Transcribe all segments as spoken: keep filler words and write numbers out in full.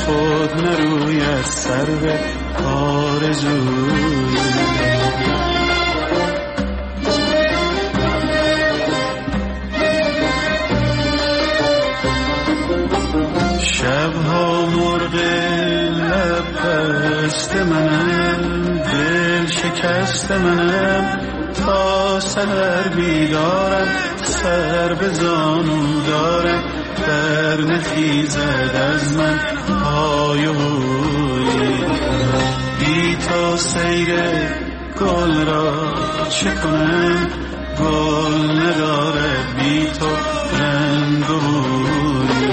خود نروید سر به آرزوی. شبها مرغ لب پست منم، دل شکست منم، تا سحر بیدارم، سر به زانو دارم، در نخیزد از من پای و بوی. بی تا سیر گل را چه کنم، گل ندارد بی تو رنگ و بوی.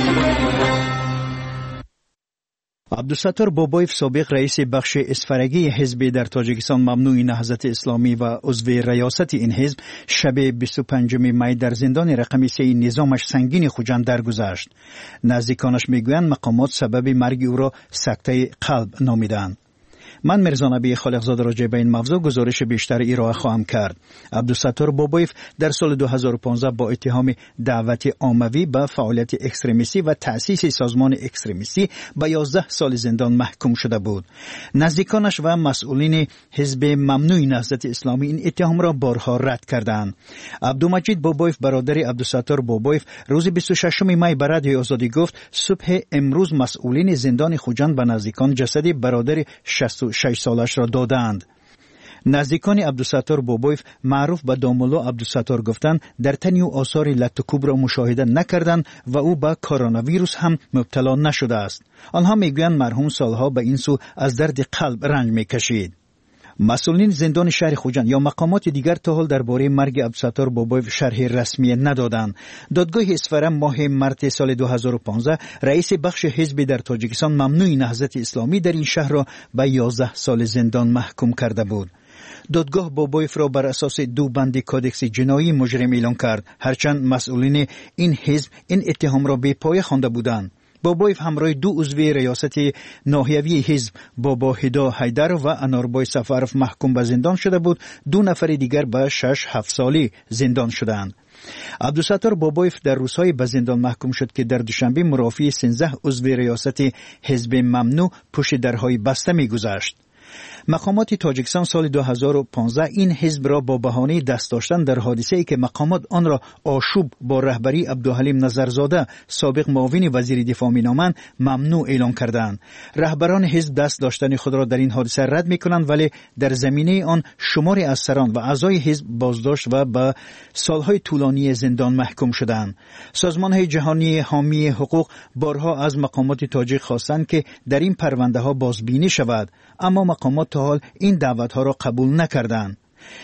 عبدالستار بابایف سابق رئیس بخش اسفرگی حزب در تاجیکستان ممنوع نهضت اسلامی و عضو ریاست این حزب شب بیست و پنجم می در زندان رقم سه نظامش سنگین خوجند درگذشت. نزدیکانش میگویند مقامات سبب مرگ او را سکته قلب نامیدند. من مرزا نبی خالقزاده راجع به این موضوع گزارش بیشتر ارائه خواهم کرد. عبدالستار بابایف در سال دو هزار و پانزده با اتهام دعوت عاموی به فعالیت اکستریمیستی و تأسیس سازمان اکستریمیستی به یازده سال زندان محکوم شده بود. نزدیکانش و مسئولین حزب ممنوع نهضت اسلامی این اتهام را بارها رد کردند. عبدالمجید بابایف برادر عبدالستار بابایف روز بیست و ششم می به رادیو آزادی گفت صبح امروز مسئولین زندان خوجند به نزدیکان جسد برادر شصت و شش سالش را دادند. نزدیکان عبدالستار بابایف معروف به دامولو عبدالستار گفتند در تن او آثار لطوکوب را مشاهده نکردند و او به کرونا ویروس هم مبتلا نشده است. آنها میگویند مرحوم سالها به این سو از درد قلب رنج میکشید. مسئولین زندان شهر خوجند یا مقامات دیگر تا حال درباره مرگ عبدالستار بابایف شرح رسمی ندادند. دادگاه اصفهان ماه مارس سال دو هزار و پانزده رئیس بخش حزب در تاجیکستان ممنوع نهضت اسلامی در این شهر را به یازده سال زندان محکوم کرده بود. دادگاه بابایف را بر اساس دو بند کادکس جنایی مجرم اعلام کرد، هرچند مسئولین این حزب این اتهام را بی‌پایه خوانده بودند. بابایف همراه دو عضو ریاست ناحیوی حزب بابا هدا حیدر و اناربای سفرف محکوم به زندان شده بود. دو نفر دیگر به شش هفت سالی زندان شدند. عبدالستار بابایف در روزهای به زندان محکوم شد که در دوشنبه مرافعه سیزده عضو ریاست حزب ممنوع پشت درهای بسته می‌گذشت. مقامات تاجیکستان سال دو هزار و پانزده این حزب را با بهانه دست داشتن در حادثه‌ای که مقامات آن را آشوب با رهبری عبدالحلیم نظرزاده سابق معاون وزیر دفاع مینامند ممنوع اعلام کردند. رهبران حزب دست داشتن خود را در این حادثه رد می‌کنند، ولی در زمینه آن شماری از سران و اعضای حزب بازداشت و به سالهای طولانی زندان محکوم شدند. سازمان‌های جهانی حامی حقوق بارها از مقامات تاجیک خواستند که در این پرونده‌ها بازبینی شود، اما مقامات تا حال این دعوتها را قبول نکردند.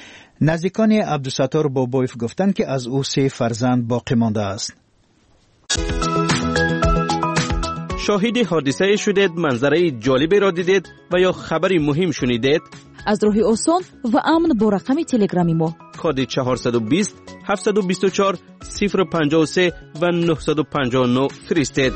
نزدیکان عبدالستار بابایف گفتند که از او سه فرزند باقی مانده است. شاهد حادثه شدید، منظره جالبی را دیدید و یا خبری مهم شنیدید؟ از راه آسان و امن با رقم تلگرامی ما کد چهارصد و بیست هفتصد و بیست و چهار صفر پنجاه و سه و نهصد و پنجاه و نه فرستید.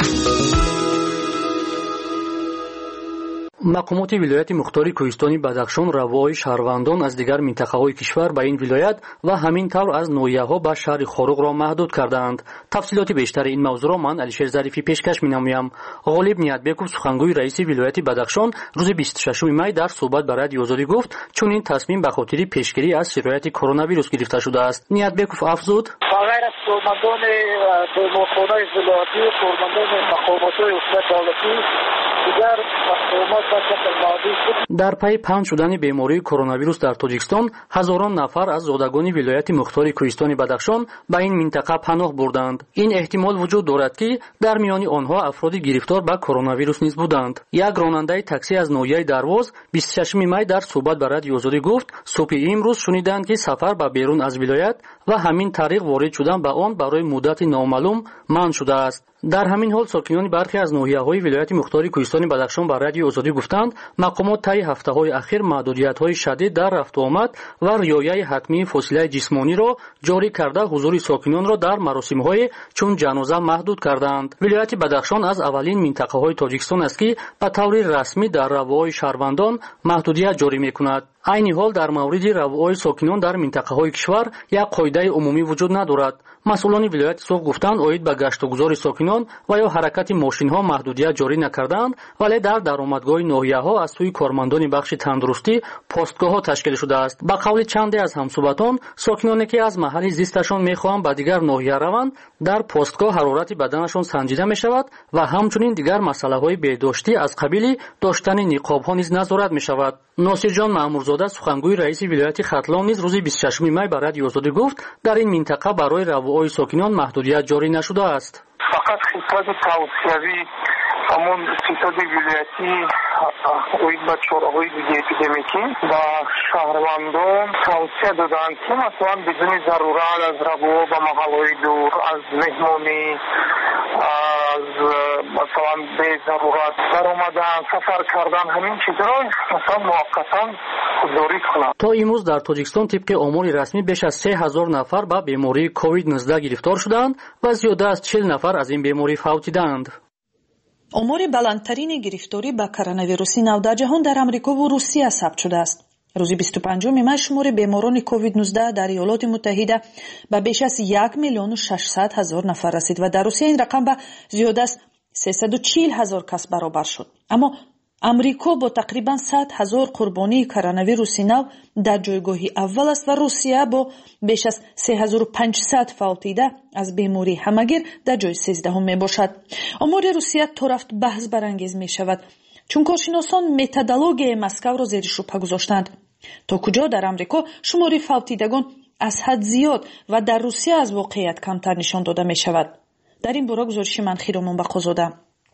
مقامات ولایت مختار کوهستانی بدخشان روای شهروندان از دیگر منطقه‌های کشور به این ولایت و همین طور از نویه‌ها به شهر خاروق را محدود کردند. تفصیلات بیشتر این موضوع را من علیشیر ظریفی پیشکش می‌نمایم. غالب نیتبکوف سخنگوی رئیس ولایت بدخشان روز بیست و ششم می در صحبت با رادیو آزادی گفت چون این تصمیم به خاطر پیشگیری از شرایط کرونا ویروس گرفته شده است. نیتبکوف افزود: غیر از فرماندان دولت‌های ولایتی و فرماندان مقامات حکومت دولتی دیگر مقامات در پی پنج شدن بیماری کرونا ویروس در تاجیکستان هزاران نفر از زادگان ولایت مختار کوهستانی بدخشان به این منطقه پناه بردند. این احتمال وجود دارد که در میان آنها افرادی گرفتار به کرونا ویروس نیز بودند. یک راننده تاکسی از ناحیه درواز بیست و ششم می در صحبت با رادیو آزادی گفت صبح امروز شنیدند که سفر به بیرون از ولایت و همین طریق وارد شدن به آن برای مدت نامعلوم منع شده است. در همین حال ساکنان برخی از ناحیه‌های ولایت مختار کوهستانی بدخشان با رادیو آزادی گفتند مقامات طی هفته‌های اخیر محدودیت‌های شدید در رفت و آمد و رعایت حتمی فاصله جسمانی را جاری کرده حضور ساکنان را در مراسم‌های چون جنازه محدود کردند. ولایت بدخشان از اولین منطقه‌های تاجیکستان است که به طور رسمی در روای شهروندان محدودیت جاری می‌کند. عین حال در مورد روای ساکنان در منطقه‌های کشور یک قاعده عمومی وجود ندارد. مسئولان ولایت سوق گفتند اوید به گشت و گذار ساکنان сокинон ва ё ҳаракати мошинҳо маҳдудият ҷорӣ накарданд, вале дар даромадгоҳи ноҳияҳо аз сӯи кормандони бахши тандурустӣ постгоҳҳо ташкил шудааст. Ба қавли чанде аз ҳамсуҳбатон, сокиноне ки аз маҳалли зисташон мехоҳанд ба дигар ноҳия раванд, дар постгоҳ ҳарорати баданашон санҷида мешавад ва ҳамчунин дигар масъалаҳои беҳдоштӣ аз қабили доштани ниқобҳо низ назорат мешавад. носирҷон маъмурзода, сухангӯи раиси вилояти хатлон, низ рӯзи бисту шашуми май ба радиои Озодӣ гуфт, дар ин минтақа барои равои сокинон маҳдудият ҷорӣ нашудааст. фақат хизмати тавсияви ҳамон ситоди вилоятӣ оид ба чораҳои диги эпидемикӣ ба шаҳрвандон тавсия доданд, ки масалан бидуни зарурат аз раво ба маҳалҳои дур, аз меҳмонӣ, аз масалан безарурат баромадан, сафар кардан, ҳамин чизро масалан муваққатан худдорӣ кунанд. то имрӯз дар Тоҷикистон тибқи омори расмӣ беш аз се ҳазор нафар ба бемории ковид нуздаҳ гирифтор шуданд ва зиёда аз чил нафар аз ин беморӣ фавтиданд. омори баландтарини гирифторӣ ба коронавируси нав дар ҷаҳон дар Амрикову Русия сабт шудааст. рӯзи бисту панҷуми май шумори беморони ковид нуздаҳ дар Иёлоти Муттаҳида ба беш аз як миллиону шашсад ҳазор нафар расид ва дар Русия ин рақам ба зиёда аз сесаду чил ҳазор кас баробар шуд. аммо амрико бо тақрибан сад ҳазор қурбонии коронавируси нав дар ҷойгоҳи аввал аст ва Русия бо беш аз се ҳазору панҷсад фавтида аз бемории ҳамагир дар ҷойи сездаҳум мебошад. омори Русия то рафт баҳс барангез мешавад, чун коршиносон методологияи Москавро зери шубҳа гузоштанд. то куҷо дар Амрико шумори фавтидагон аз ҳад зиёд ва дар Русия аз воқеият камтар нишон дода мешавад. дар ин бора гузориши ман Хиромон Бақозода.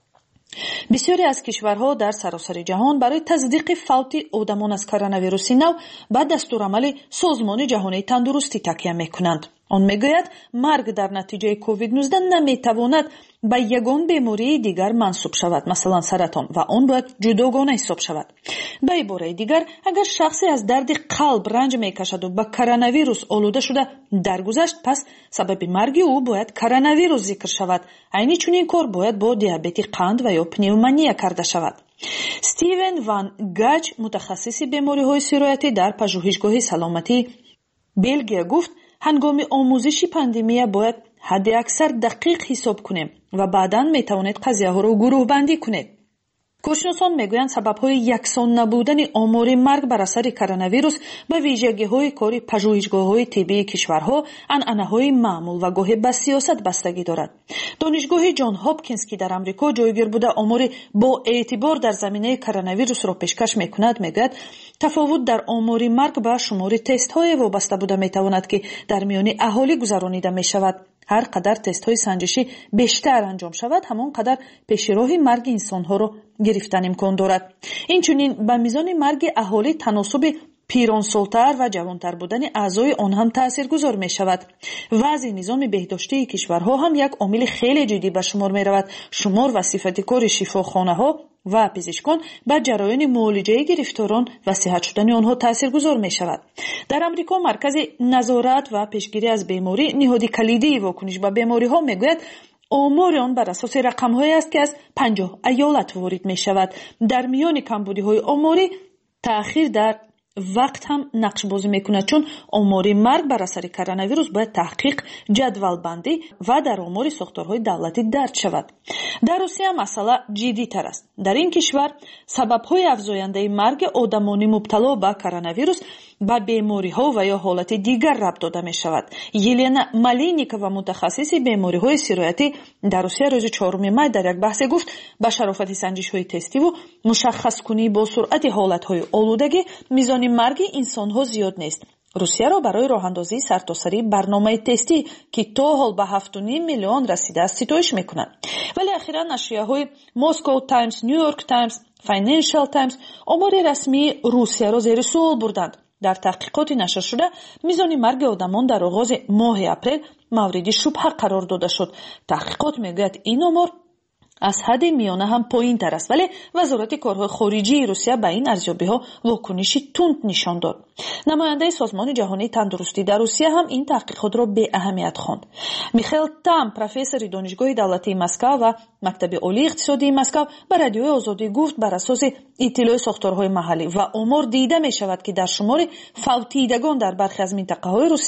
бисёре аз кишварҳо дар саросари ҷаҳон барои таздиқи фавти одамон аз коронавируси нав ба дастурамали Созмони ҷаҳонии тандурустӣ такя мекунанд. он мегӯяд марг дар натиҷаи ковид нуздаҳ наметавонад ба ягон бемории дигар мансуб шавад, масалан саратон, ва он бояд ҷудогона ҳисоб шавад. ба ибораи дигар, агар шахсе аз дарди қалб ранҷ мекашаду ба коронавирус олуда шуда даргузашт, пас сабаби марги ӯ бояд коронавирус зикр шавад. айни чунин кор бояд бо диабети қанд ва ё пневмония карда шавад. Стивен Ван Гач, мутахассиси бемориҳои сироятӣ дар пажӯҳишгоҳи саломатии Белгия гуфт, ҳангоми омӯзиши пандемия бояд ҳадди аксар дақиқ ҳисоб кунем ва баъдан метавонед қазияҳоро гурӯҳбандӣ кунед. коршиносон мегӯянд сабабҳои яксон набудани омори марг бар асари коронавирус ба вижагиҳои кори пажӯҳишгоҳҳои тиббии кишварҳо, анъанаҳои маъмул ва гоҳе ба сиёсат бастагӣ дорад. донишгоҳи Ҷон Ҳопкинс, ки дар Амрико ҷойгир буда омори бо эътибор дар заминаи коронавирусро пешкаш мекунад, мегӯяд тафовут дар омори марг ба шумори тестҳое вобаста буда метавонад, ки дар миёни аҳолӣ гузаронида мешавад. ҳар қадар тестҳои санҷишӣ бештар анҷом шавад, ҳамон қадар пешироҳи марги инсонҳоро гирифтан имкон дорад. инчунин ба мизони марги аҳолӣ таносуби пиронсолтар ва ҷавонтар будани аъзои он ҳам таъсиргузор мешавад. вазъи низоми беҳдоштии кишварҳо ҳам як омили хеле ҷиддӣ ба шумор меравад. шумор ва сифати кори шифохонаҳо ва пизишкон ба ҷараёни муолиҷаи гирифторон ва сиҳат шудани онҳо таъсиргузор мешавад. дар Амрико маркази назорат ва пешгирӣ аз беморӣ, ниҳоди калидии вокуниш ба бемориҳо, мегӯяд омори он бар асоси рақамҳое аст, ки аз панҷоҳ аёлат ворид мешавад. дар миёни камбудиҳои оморӣ таъхир дар вақт ҳам нақшбозӣ мекунад, чун омори марг бар асари коронавирус бояд таҳқиқ, ҷадвалбандӣ ва дар омори сохторҳои давлатӣ дард шавад. дар Русия масъала ҷиддитар аст. дар ин кишвар сабабҳои афзояндаи марги одамони мубтало ба коронавирус ба бемориҳо ва ё ҳолати дигар рабт дода мешавад. Елена Малинникова, мутахассиси бемориҳои сироятӣ дар Русия, рӯзи чоруми май дар як баҳсе гуфт, ба шарофати санҷишҳои тестиву мушаххаскунӣ бо суръати ҳолатҳои олудагӣ мизони марги инсонҳо зиёд нест. Русияро барои роҳандозии сартосарии барномаи тестӣ, ки то ҳол ба ҳафту ним миллион расидааст, ситоиш мекунад. вале ахиран нашрияҳои Moscow Times, New York Times, Financial Times омори расмии Русияро зери суол бурданд. дар таҳқиқоти нашр шуда, мизони марги одамон дар оғози моҳи апрел мавриди шубҳа қарор дода шуд. таҳқиқот мегӯяд ин омор аз ҳадди миёна ҳам поинтар аст, вале вазорати корҳои хориҷии Русия ба ин арзёбиҳо вокуниши тунд нишон дод. намояндаи Созмони ҷаҳонии тандурустӣ дар Русия ҳам ин таҳқиқотро беаҳамият хонд. Михаил Там, профессори донишгоҳи давлатии Москав ва мактаби олии иқтисодии Москав, ба радиои Озодӣ гуфт, бар асоси иттилои сохторҳои маҳаллӣ ва омор дида мешавад, ки дар шумори фавтидагон дар бархе аз минтақаҳои Русия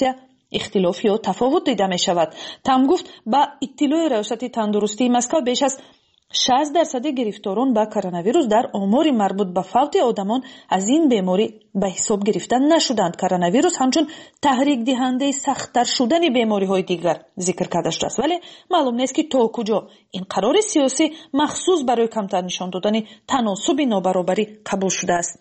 اختلاف یا تفاوت دیده می شود. تام گفت با اطلاع ریاست تندرستی مسکو بیش از شصت درصد گرفتاران با کرونا ویروس در آمار مربوط به فوت آدمان از این بیماری به حساب گرفته نشدند. کرونا ویروس همچون تحریک دهنده سخت‌تر شدن بیماری های دیگر ذکر کرده شده است، ولی معلوم نیست که تا کجا این قرار سیاسی مخصوص برای کمتر نشان دادن تناسب نابرابری قبول شده است.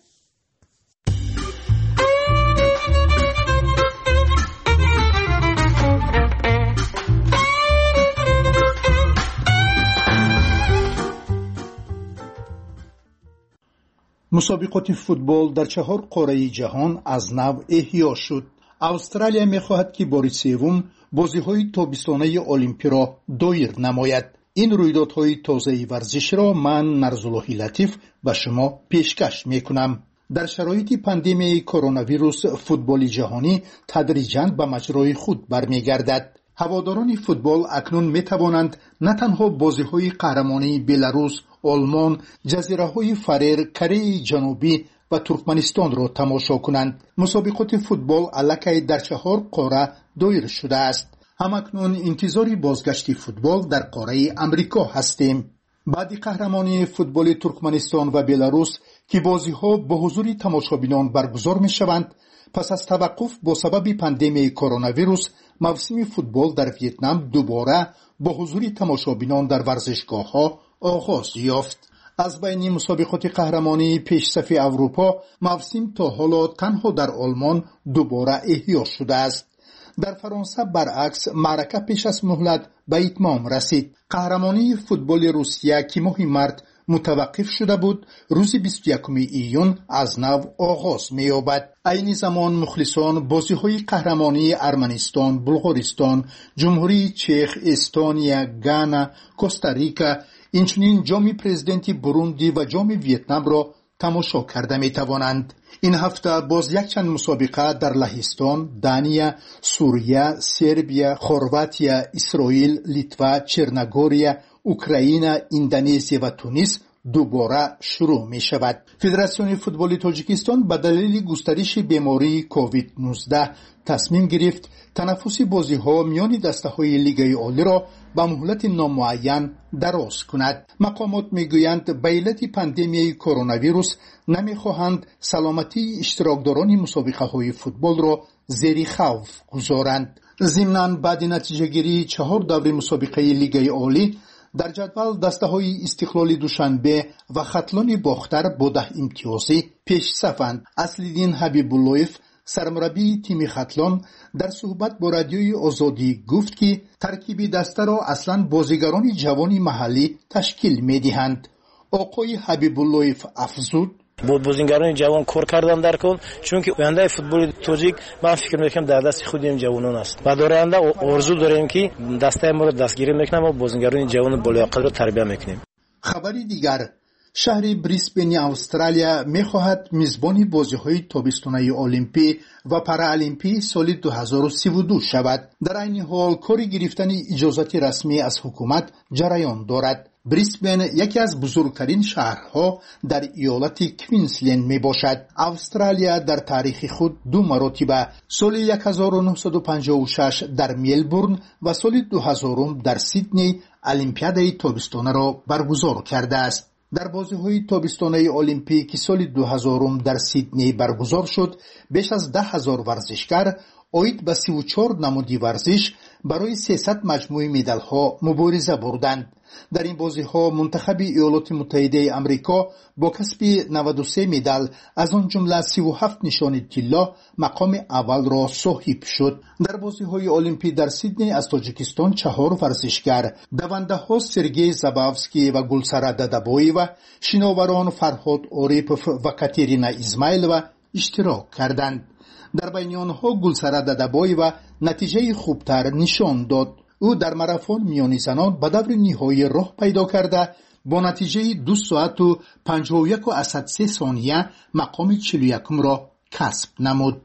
مسابقات فوتبال در چهار قاره جهان از نو احیا شد. استرالیا می‌خواهد که بار سوم بازی‌های تابستانه المپی را دایر نماید. این رویدادهای تازه ورزش را من نرزاللهی لطیف به شما پیشکش می‌کنم. در شرایط پاندمی کرونا ویروس فوتبال جهانی تدریجاً به مجرای خود برمیگردد. هواداران فوتبال اکنون می توانند نه تنها بازی‌های قهرمانی بلاروس، آلمان، جزیره‌های فرر، کره جنوبی و ترکمنستان را تماشا کنند. مسابقات فوتبال الکی در چهار قاره دایر شده است. همکنون انتظار بازگشت فوتبال در قاره امریکا هستیم. بعد قهرمانی فوتبال ترکمنستان و بلاروس که بازی‌ها با حضور تماشابینان برگزار می‌شوند، پس از توقف با سبب پاندمی کرونا ویروس موسم فوتبال در ویتنام دوباره با حضور تماشابینان در ورزشگاه‌ها آغاز یافت. از بین مسابقات قهرمانی پیشصف اروپا موسم تا حالا تنها در آلمان دوباره احیا شده است. در فرانسه برعکس معرکه پیش از مهلت به اتمام رسید. قهرمانی فوتبال روسیه که ماه مارس متوقف شده بود روز بیست و یکم ایون از نو آغاز می‌یابد. عین زمان مخلصان بازی‌های قهرمانی ارمنستان، بلغارستان، جمهوری چک، استونیا، گانا، کوستاریکا، اینچنین جام پرزیدنتی بروندی و جام ویتنام را تماشا کرده می‌توانند. این هفته باز یک چند مسابقه در لهستان، دانیا، سوریه، سربیا، خرواتیا، اسرائیل، لیتوا، چرنگوریا، اوکراین، اندونزی و تونس دوباره شروع می شود. فدراسیون فوتبال تاجیکستان به دلیل گسترش بیماری کووید نوزده تصمیم گرفت تنفس بازی ها میان دسته های لیگ عالی را به مهلت نامعین دراز کند. مقامات میگویند به علت پاندمی کرونا ویروس نمیخواهند سلامتی اشتراکداران مسابقه های فوتبال را زیر خوف گذارند. ضمناً بعد نتیجه گیری چهار دور مسابقه لیگ عالی در جدول دسته های استقلال دوشنبه و ختلان باختر با ده امتیازی پیش صفند. اصلالدین حبیب‌اللهیف سرمربی تیم ختلان در صحبت با رادیوی آزادی گفت که ترکیب دسته را اصلا بازیگران جوان محلی تشکیل می‌دهند. آقای حبیب‌اللهیف افزود: بود بازیگران جوان کار کردن در کل، چون که آینده فوتبال تاجیک من فکر میکنم در دست خود این جوانان است و در آینده آرزو داریم که دسته ما را دستگیری میکنیم و بازیگران جوان بالایقل را تربیت میکنیم. خبری دیگر: شهر بریسبن استرالیا میخواهد میزبان بازی‌های تابستانه المپی و پارالمپی سال دو هزار و سی و دو شود. در این حال کاری گرفتن اجازت رسمی از حکومت جریان دارد. بریسبن یکی از بزرگترین شهرها در ایالت کوینزلند می باشد. استرالیا در تاریخ خود دو مرتبه سال هزار و نهصد و پنجاه و شش در ملبورن و سال دو هزار در سیدنی المپیادای تابستانه را برگزار کرده است. در بازی‌های تابستانه المپیک که سال دو هزار در سیدنی برگزار شد، بیش از ده هزار ورزشکار اوید به سی و چهار نمودی ورزش برای سیصد مجموعه مدال‌ها مبارزه بردند. در این بازی‌ها منتخب ایالات متحده آمریکا با کسب نود و سه مدال از آن جمله سی و هفت نشان طلا مقام اول را صاحب شد. در بازی‌های المپی در سیدنی از تاجیکستان چهار ورزشکار دونده‌ها سرگئی زابافسکی و گلسره دادابویوا، شناوران فرهاد اوریپوف و کاترینا ایزمایلووا اشتراک کردند. در بین آنها گلسره دادابویوا نتیجه خوبتر نشان داد. او در ماراتون میانی زنان به دور نهایی راه پیدا کرده با نتیجه دو ساعت و پنجاه و یک و سه ثانیه مقام چهل و یکم را کسب نمود.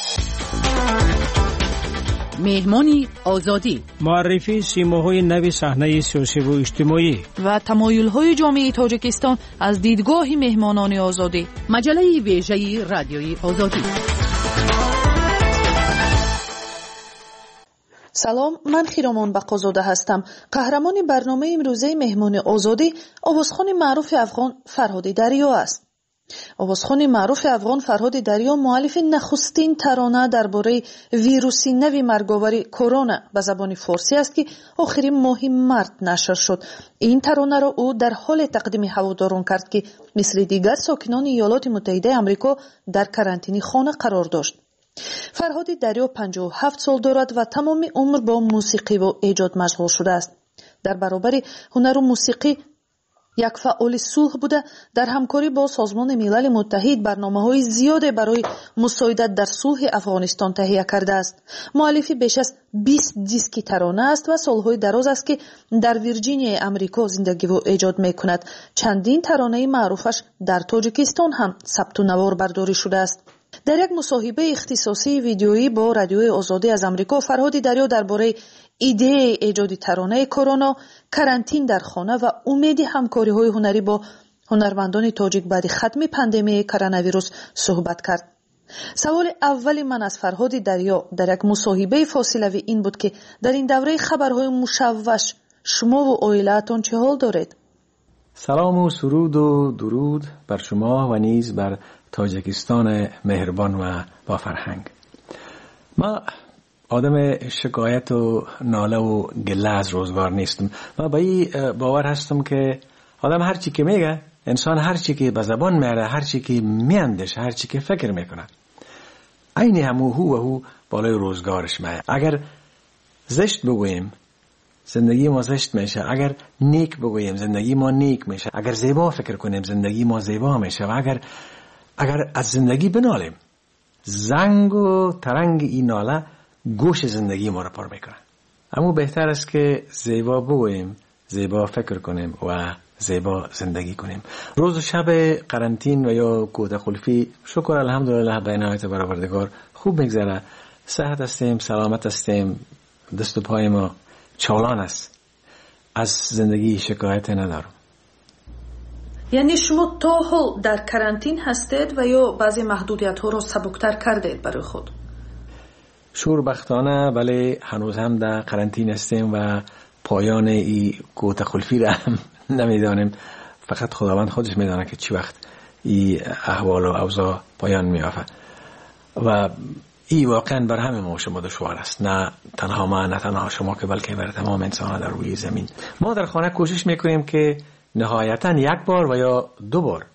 مهمانی آزادی، معرفی سیماهای نو صحنه سیاسی و اجتماعی و تمایل‌های جامعه تاجیکستان از دیدگاه مهمانان آزادی. مجله ویژه رادیوی آزادی. سلام، من خیرامان بقازاده هستم. قهرمان برنامه امروزه مهمان آزادی آوازخوان معروف افغان فرهاد دریا است. آوازخوان معروف افغان فرهاد دریا مؤلف نخستین ترانه درباره ویروس نو مرگاور کرونا به زبان فارسی است که آخرین ماه مارس نشر شد. این ترانه را او در حال تقدیم هواداران کرد که مثل دیگر ساکنان ایالات متحده آمریکا در کرانتینی خانه قرار داشت. فرهاد دریا پنجاه و هفت سال دارد و تمام عمر با موسیقی و ایجاد مشغول شده است. در برابر هنر و موسیقی یک فعال صلح بوده، در همکاری با سازمان ملل متحد برنامه‌های زیاد برای مساعدت در صلح افغانستان تهیه کرده است. مؤلف بیش از بیست دیسک ترانه است و سالهای دراز است که در ویرجینیا آمریکا زندگی و ایجاد می‌کند. چندین ترانه معروفش در تاجیکستان هم ثبت و نوار برداری شده است. در یک مصاحبه اختصاصی ویدیویی با رادیوی آزادی از آمریکا، فرهاد دریا درباره ایده ایجاد ترانه کرونا، کرانتین در خانه و امید همکاری‌های هنری با هنرمندان تاجیک بعد ختم پاندمی کرونا ویروس صحبت کرد. سوال اول من از فرهاد دریا در یک مصاحبه فاصله‌ای این بود که در این دوره خبرهای مشوش شما و عائله‌تان چه حال دارید؟ سلام و سرود و درود بر شما و نیز بر تاجیکستان مهربان و با فرهنگ. ما آدم شکایت و ناله و گله از روزگار نیستم. من با این باور هستم که آدم هر چی که میگه، انسان هر چی که به زبان میاره، هر چی که میاندیشه، هر چی که فکر میکنه، عین همو هو و هو بالای روزگارش میاد. اگر زشت بگوییم زندگی ما زشت میشه، اگر نیک بگوییم زندگی ما نیک میشه، اگر زیبا فکر کنیم زندگی ما زیبا میشه، و اگر اگر از زندگی بنالیم، زنگ و ترنگ این ناله گوش زندگی ما را پر میکنه. اما بهتر است که زیبا بگوییم، زیبا فکر کنیم و زیبا زندگی کنیم. روز و شب قرنطین و یا کوته خلفی شکر الحمدلله به عنایت پروردگار خوب میگذره. صحت هستیم، سلامت هستیم، دست و پای ما چالان است. از زندگی شکایت ندارم. یعنی شما تا حال در کرانتین هستید و یا بعضی محدودیت ها رو سبکتر کردید برای خود؟ شوربختانه بله، هنوز هم در قرنطین هستیم و پایان این کوته خلفی را هم نمیدانیم. فقط خداوند خودش میدانه که چی وقت این احوال و اوضاع پایان میافته و این واقعا بر همه ما شما دشوار است. نه تنها ما، نه تنها شما، که بلکه بر تمام انسان در روی زمین. ما در خانه کوشش میکنیم که نهایتا یک بار و یا دو بار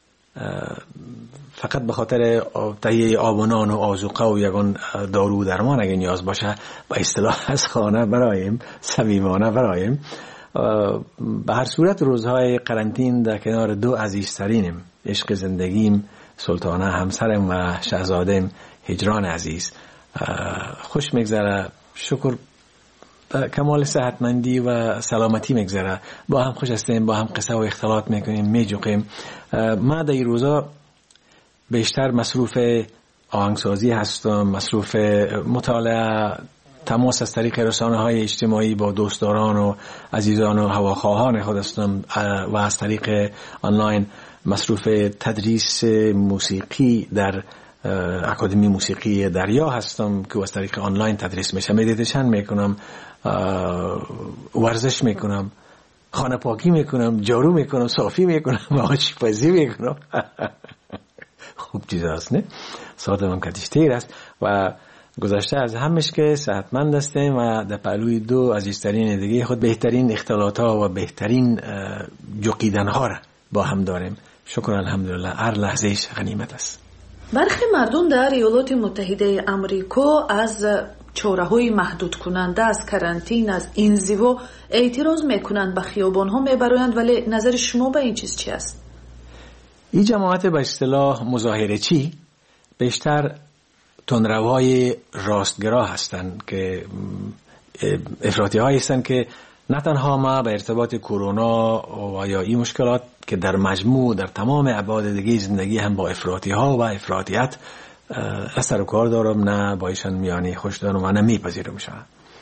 فقط به خاطر تهیه آب و نان و آذوقه و یگان دارو درمان اگه نیاز باشه با اصطلاح از خانه برایم، صمیمانه برایم. به هر صورت روزهای قرنطین در کنار دو عزیزترینم، عشق زندگیم سلطانه همسرم و شهزادم هجران عزیز، خوش میگذره. شکر کمال صحتمندی و سلامتی میگذره. با هم خوش هستیم، با هم قصه و اختلاط میکنیم، میجوقیم. ما در این روزا بیشتر مصروف آهنگسازی هستم، مصروف مطالعه، تماس از طریق رسانه های اجتماعی با دوستداران و عزیزان و هواخواهان خود هستم و از طریق آنلاین مصروف تدریس موسیقی در اکادمی موسیقی دریا هستم که از طریق آنلاین تدریس میشه. مدیتیشن میکنم، ورزش میکنم، خانه پاکی میکنم، جارو میکنم، صافی میکنم و آشپزی میکنم. خوب چیز هست نه؟ ساعت من کتیش تیر است و گذشته از همش که صحتمند هستیم و در پهلوی دو عزیزترین دیگه خود بهترین اختلاط ها و بهترین جوقیدن ها را با هم داریم. شکر الحمدلله، هر لحظهش غنیمت است. برخی مردم در ایالات متحده آمریکا از چاره‌های محدود کننده از کرانتین، از انزوا اعتراض میکنند، به خیابان‌ها میبرند، ولی نظر شما به این چیز چی است؟ این جماعت به اصطلاح مظاهره چی بیشتر تندروهای راستگرا هستند که افراطی هایی هستند که نه تنها ما به ارتباط کرونا و یا این مشکلات که در مجموع در تمام ابعاد دیگه زندگی هم با افراطی ها و افراطیت اثر و کار دارم، نه با ایشان میانی خوش دارم و نه میپذیرمشان.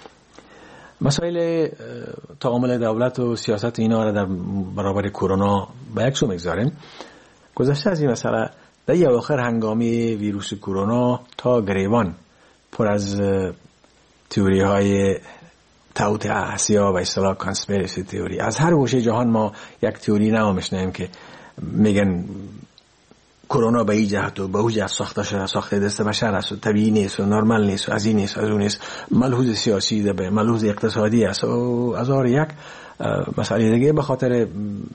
مسائل تعامل دولت و سیاست اینا را در برابر کرونا به یک سو میگذاریم. گذشته از این مسئله در اواخر هنگامی ویروس کرونا تا گریبان پر از تئوری های توطئه اسیا و اصطلاح کانسپیرسی تئوری. از هر گوشه جهان ما یک تئوری نو میشنیم که میگن کرونا به این جهت و به اون جهت ساخته شده، ساخته دست بشر است و طبیعی نیست و نرمال نیست و از این نیست از اون نیست، ملحوظ سیاسی ده به ملحوظ اقتصادی است و از آر یک مسئله دیگه به خاطر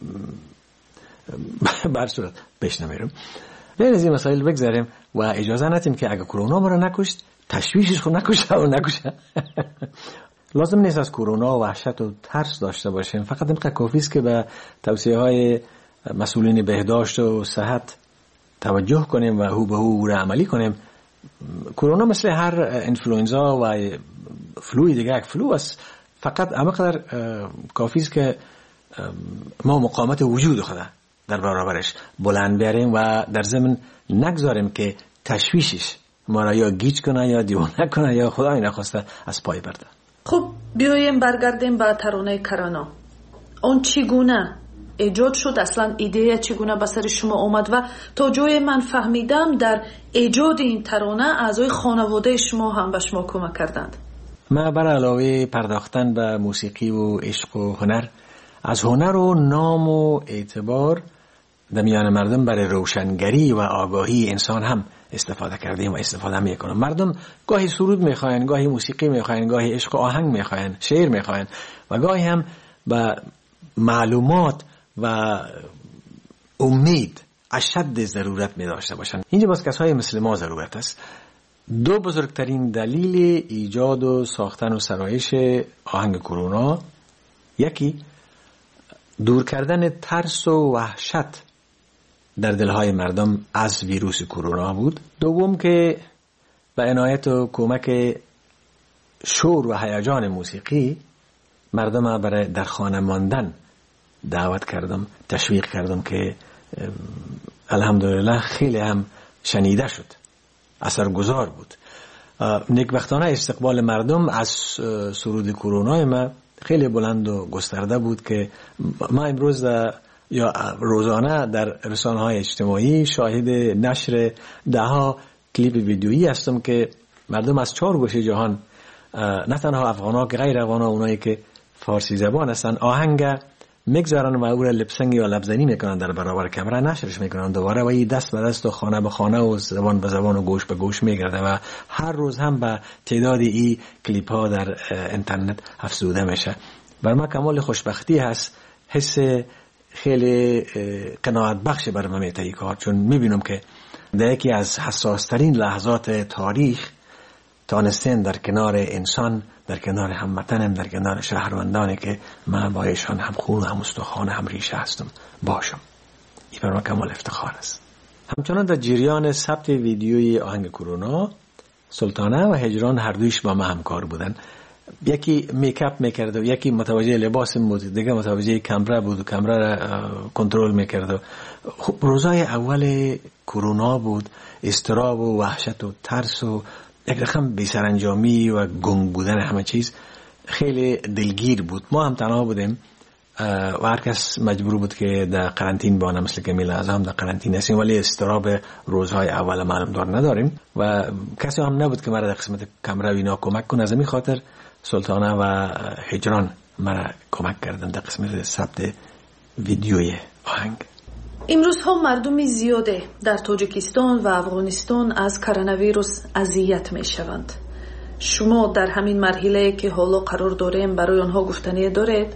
بر صورت پیش نمیرم. بین از این مسائل بگذاریم و اجازه ندیم که اگه کرونا ما رو نکشت تشویشش خود نکشه و نکشه. لازم نیست از کرونا وحشت و ترس داشته باشیم، فقط اینقدر کافی است که به توصیه های مسئولین بهداشت و صحت توجه کنیم و هو به هو را عملی کنیم. کرونا مثل هر انفلوئنزا و فلوی دیگه یک فلو است، فقط همقدر کافی است که ما مقاومت وجود خود در برابرش بلند بیاریم و در ضمن نگذاریم که تشویشش ما را یا گیج کنه یا دیوانه کنه یا خدای نخواسته از پای برده. خب بیایم برگردیم به ترانه کرونا. اون چگونه ایجاد شد؟ اصلا ایده چگونه به سر شما اومد؟ و تا جای من فهمیدم در ایجاد این ترانه اعضای خانواده شما هم به شما کمک کردند. ما بر علاوه پرداختن به موسیقی و عشق و هنر، از هنر و نام و اعتبار در میان مردم برای روشنگری و آگاهی انسان هم استفاده کردیم و استفاده میکنم. مردم گاهی سرود میخواین، گاهی موسیقی میخواین، گاهی عشق و آهنگ میخواین، شعر میخواین و گاهی هم به معلومات و امید اشد ضرورت می داشته باشند. اینجا باز کسای مثل ما ضرورت است. دو بزرگترین دلیل ایجاد و ساختن و سرایش آهنگ کرونا، یکی دور کردن ترس و وحشت در دلهای مردم از ویروس کرونا بود. دوم که به عنایت و کمک شور و هیجان موسیقی مردم برای در خانه ماندن دعوت کردم، تشویق کردم که الحمدلله خیلی هم شنیده شد، اثرگذار بود. نیکبختانه استقبال مردم از سرود کرونا ما خیلی بلند و گسترده بود که ما امروز یا روزانه در رسانه‌های اجتماعی شاهد نشر دهها کلیپ ویدیویی هستم که مردم از چهار گوشه جهان، نه تنها افغان‌ها که غیر افغان‌ها، اونایی که فارسی زبان هستن، آهنگ میگذارن و او را لپسنگی یا لبزنی میکنن در برابر کامera، نشرش میکنن دوباره و این دست به دست و خانه به خانه و زبان به زبان و گوش به گوش میگرده و هر روز هم به تعداد این کلیپ ها در اینترنت افزوده میشه. بر ما کمال خوشبختی هست، حس خیلی قناعت بخش بر من میته این کار، چون میبینم که در یکی از حساس ترین لحظات تاریخ تانستن در کنار انسان، در کنار هموطنم، در کنار شهروندانی که من با ایشان هم خون و هم استخوان هم ریشه هستم باشم. این بر من کمال افتخار است. همچنان در جریان ثبت ویدیوی آهنگ کرونا، سلطانه و هجران هر دویش با ما همکار بودن. یکی میکاپ میکرد و یکی متوجه لباس بود، دیگه متوجه کامرا بود و کامرا را کنترل میکرد. خب روزای اول کرونا بود، استراب و وحشت و ترس و یک رقم بی‌سرانجامی و گنگ بودن همه چیز خیلی دلگیر بود. ما هم تنها بودیم و هر کس مجبور بود که در قرنطین بانه، مثل که میل اعظم در قرنطین هستیم، ولی استراب روزهای اول معلوم دار نداریم و کسی هم نبود که مرا در قسمت کامرا اینا کمک کنه. از این خاطر سلطانه و هجران مرا کمک کردن در قسمت ثبت ویدیوی آهنگ. امروز ها مردم زیاده در تاجیکستان و افغانستان از کرونا ویروس اذیت می شوند. شما در همین مرحله که حالا قرار داریم برای آنها گفتنی دارید؟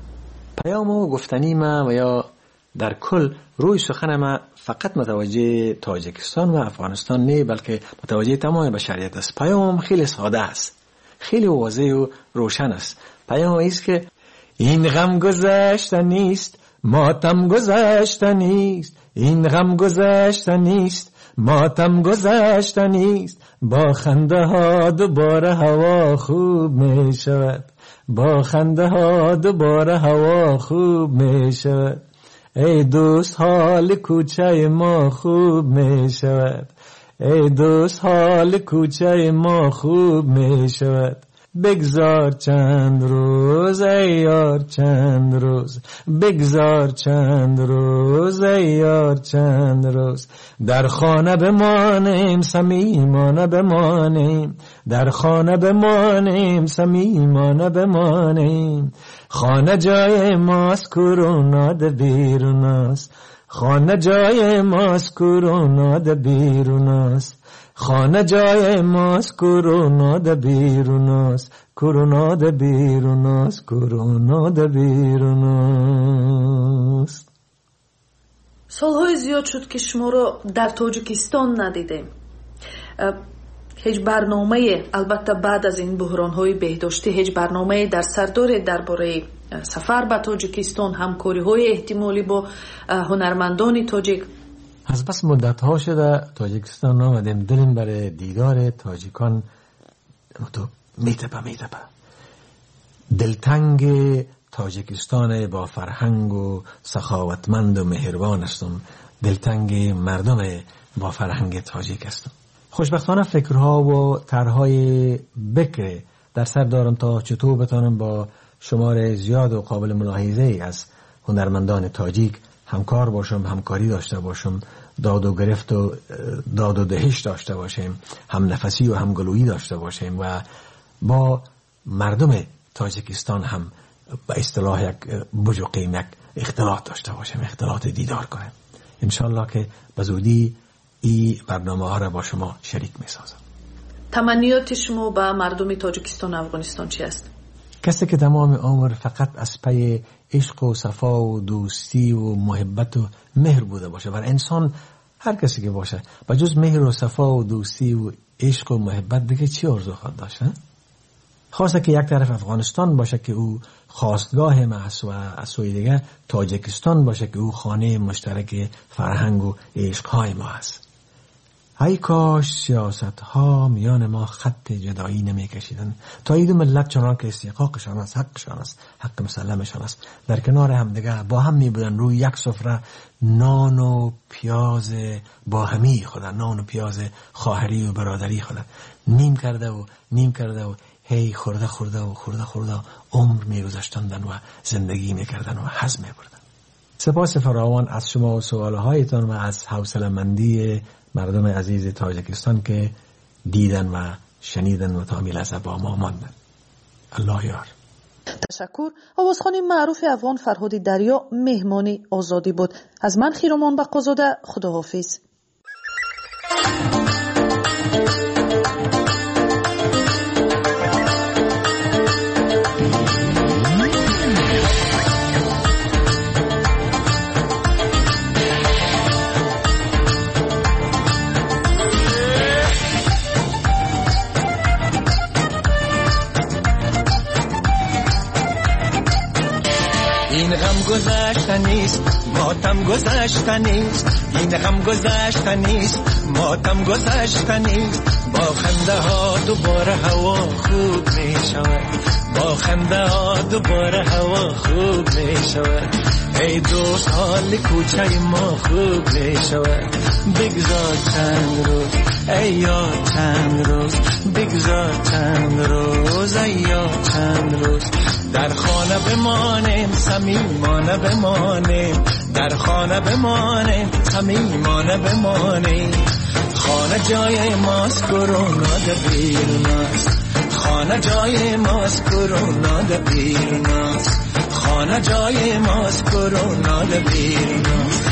پیام و گفتنی ما و یا در کل روی سخن ما فقط متوجه تاجیکستان و افغانستان نه، بلکه متوجه تمام بشریت است. پیام خیلی ساده است، خیلی واضح و روشن است. پیام است که این غم گذشته نیست، ماتم گذشته نیست، این غم گذشته نیست، ماتم گذشته نیست، با خنده ها دوباره هوا خوب می شود، با خنده ها دوباره هوا خوب می شود، ای دوست حال کوچه ما خوب می شود، ای دوست حال کوچه ما خوب می شود، بگذار چند روز ای یار چند روز، بگذار چند روز ای یار چند روز، در خانه بمانیم صمیمانه بمانیم، در خانه بمانیم صمیمانه بمانیم. خانه جای ماست کرونا ده بیرون است. خانه جای ماست کرونا ده بیرون است. خانه جای ماست کرونا ده بیرون است. کرونا ده بیرون است. کرونا ده بیرون است. سالهای زیاد شد که شما رو در تاجیکستان ندیدیم. هیچ برنامه، البته بعد از این بحران‌های بهداشتی، هیچ برنامه در سر دارید درباره سفر به تاجیکستان، همکاری‌های احتمالی با هنرمندان تاجیک؟ از بس مدت ها شده تاجیکستان آمدیم، دلیم برای دیدار تاجیکان تو میتپه میتپه. دلتنگ تاجیکستان با فرهنگ و سخاوتمند و مهربان هستم. دلتنگ مردم با فرهنگ تاجیک هستم. خوشبختانه فکرها و طرحهای بکر در سر دارم تا چطور بتانم با شمار زیاد و قابل ملاحظه از هنرمندان تاجیک همکار باشم، همکاری داشته باشم، داد و گرفت و داد و دهش داشته باشیم، هم نفسی و هم گلویی داشته باشیم و با مردم تاجیکستان هم به اصطلاح یک بجوقیم یک اختلاط داشته باشیم، اختلاط دیدار کنیم. انشالله که به زودی این برنامه ها را با شما شریک می سازم. تمنیات شما به مردم تاجیکستان و افغانستان چی است؟ کسی که تمام عمر فقط از پی عشق و صفا و دوستی و محبت و مهر بوده باشه، و انسان هر کسی که باشه با جز مهر و صفا و دوستی و عشق و محبت دیگه چی آرزو خواهد داشت؟ خواسته که یک طرف افغانستان باشه که او خواستگاه ما است و از سوی دیگه تاجیکستان باشه که او خانه مشترک فرهنگ و عشقهای ما است. ای کاش سیاست ها میان ما خط جدایی نمی کشیدن. تا این دو ملت چنان که استحقاقشان است، حقشان است، حق مسلمشان است، در کنار هم دیگه با هم می بودن روی یک سفره نان و پیاز با همی خودن، نان و پیاز خواهری و برادری خودن نیم کرده و نیم کرده و هی خورده خورده و خورده خورده عمر می گذاشتندن و زندگی می کردن و هضم می بردن. سپاس فراوان از شما و سوالهایتان و از حوصله‌مندی مردم عزیز تاجیکستان که دیدن و شنیدن و تا میلحظه با ما ماندن. الله یار. تشکر. آوازخوان معروف افغان فرهاد دریا مهمانی آزادی بود. از من خیرمان بقازاده، خداحافظ. این غم گذشته نیست، ماتم گذشته نیست. این غم گذشته نیست، ماتم گذشته نیست. با خنده ها دوباره هوا خوب می شود. با خنده ها دوباره هوا خوب می شود. ای دوست حال کوچه ما خوب می شود. بگذار چند روز ای یاد، چند روز بگذار چند روز ای یاد، چند روز در خانه بمانیم صمیمانه بمانیم. در خانه بمانیم صمیمانه بمانیم. خانه جای ماست کرونا ده بیرون است. خانه جای ماست کرونا ده بیرون است. خانه جای ماست کرونا ده بیرون است.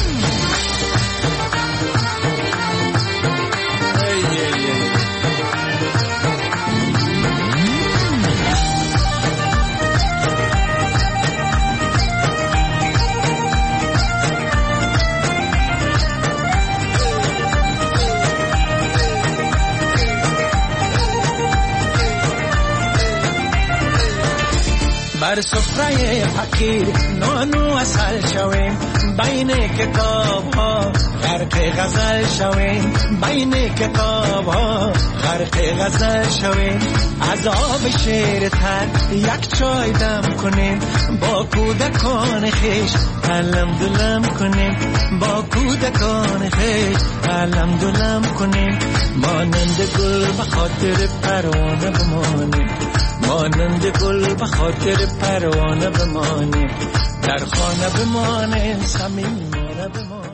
بر سفره فقیر نان و عسل شویم. بین کتاب ها غرق غزل شویم. بین کتاب ها غرق غزل شویم. از آب شیر تر یک چای دم کنیم. با کودکان خیش علم دلم کنیم. با کودکان خیش علم دلم کنیم. مانند گل به خاطر پروانه بمانیم. مانند گل به خاطر پروانه بمانیم. در خانه بمانیم صمیمانه بمانیم.